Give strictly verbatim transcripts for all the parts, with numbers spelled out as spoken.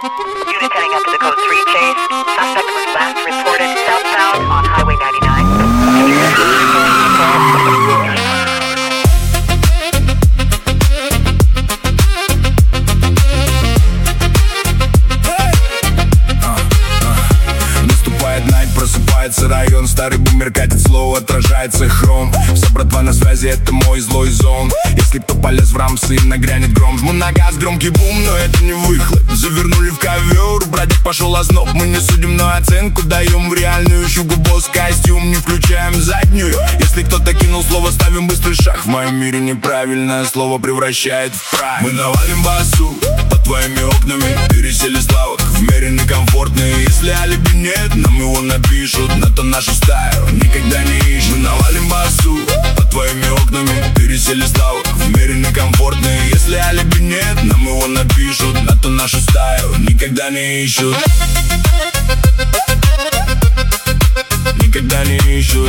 Unit heading up to the code three chase. Suspect was last reported southbound on Highway ninety-nine. Просыпается район, старый бумер катит слово, отражается хром. Вся братва на связи, это мой злой зон. Если кто полез в рамсы, нагрянет гром. Жму на газ, громкий бум, но это не выхлоп. Завернули в ковер, бродяг пошел озноб. Мы не судим, но оценку даем в реальную. Щугу босс, костюм, не включаем заднюю. Если кто-то кинул слово, ставим быстрый шаг. В моем мире неправильное слово превращает в прайм. Мы навалим басу под твоими окнами. Пересели с лавок в меренный комфортный. Если алиби нет, нам его напишут. На то нашу стаю никогда не ищут. Мы навалим басу под твоими окнами. Пересели с лавок в меренный комфортный. Если алиби нет, нам его напишут. На то нашу стаю никогда не ищут. Никогда не ищут.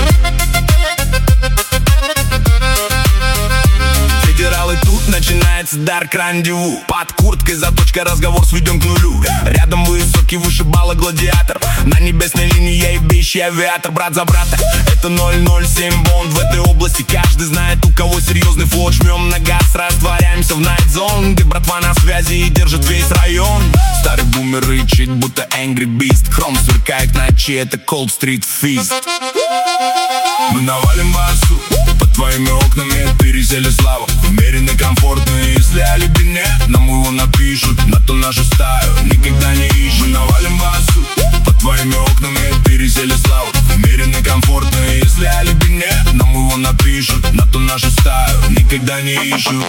Федералы, тут начинается дарк рандеву. Под курткой заточка, разговор сведен к нулю. Рядом высокий, вышибала гладиатор. На небесной линии я ебейщий авиатор. Брат за брата, это ноль ноль семь бонд. В этой области каждый знает, у кого серьезный флот. Жмем на газ, растворяемся в найтзон, где братва на связи и держит весь район. Старый бумер рычит, будто Angry Beast. Хром сверкает в ночи, это Cold Street Feast. Мы навалим басу под твоими окнами. Пересели славу в меренный комфортный. Если алиби нет, нам его напишут. На то нашу стаю никогда не ищут. Мы навалим басу под твоими окнами. Пересели славу в меренный комфортный. Если алиби нет, нам его напишут. На то нашу стаю никогда не ищут.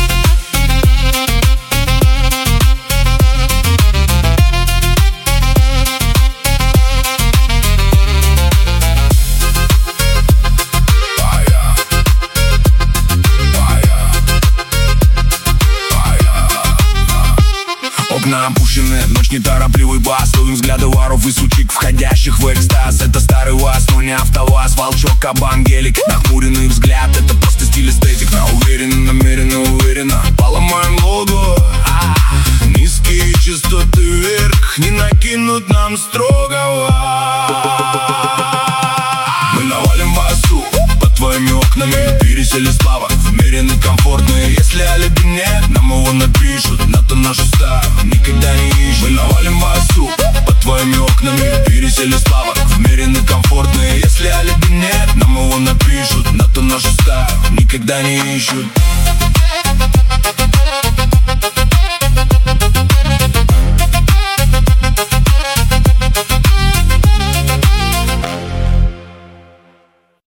Окна опущены, ночь неторопливый бас. Ловим взгляды воров и сучек, входящих в экстаз. Это старый УАЗ, но не АвтоВАЗ. Волчок, кабан, гелик, нахмуренный взгляд. Это просто стиль эстетик, но уверенно, намеренно, уверенно. Поломаем лого, а, низкие частоты вверх не накинут нам строгого. Мы навалим басу под твоими окнами. Пересели слава в меренный комфортный. Если алиби нет, нам его напишут. На то нашу стаю никогда не ищут. Мы навалим басу под твоими окнами. Пересели слава в меренный комфортный. Если алиби нет, нам его напишут. На то нашу стаю никогда не ищут.